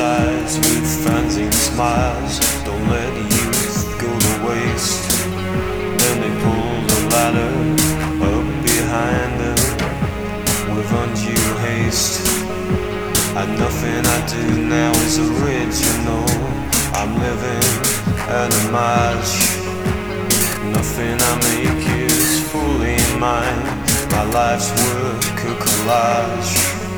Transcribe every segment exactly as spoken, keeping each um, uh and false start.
sides with fanzine smiles. Don't let youth go to waste. Then they pull the ladder up behind them with undue haste. And nothing I do now is original. I'm living an homage. Nothing I make is fully mine. My life's work a collage.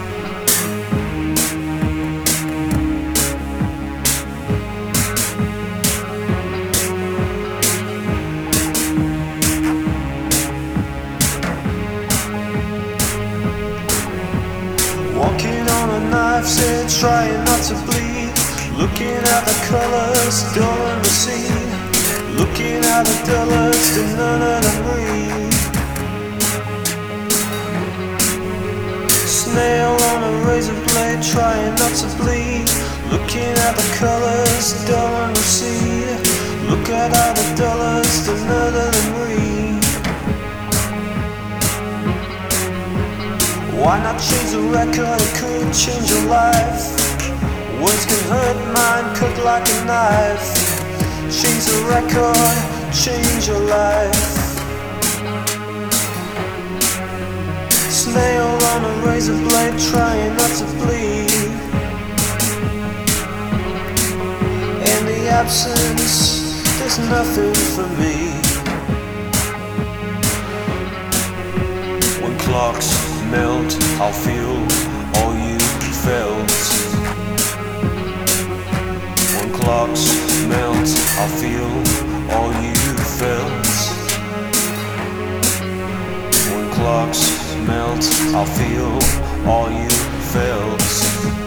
Walking on a knife's edge, trying not to bleed. Looking at the colors, dull and recede. Looking at the dollars, do none of them read. Snail on a razor blade, trying not to bleed. Looking at the colors, dull and recede. Look at all the dollars, do none of them read. Why not change the record? It could change your life. Words can hurt, mind cut like a knife. Change the record, change your life. Snail on a razor blade, trying not to bleed. In the absence, there's nothing for me. When clocks melt, I'll feel all you felt. When clocks melt, I'll feel all you felt. When clocks melt, I'll feel all you felt.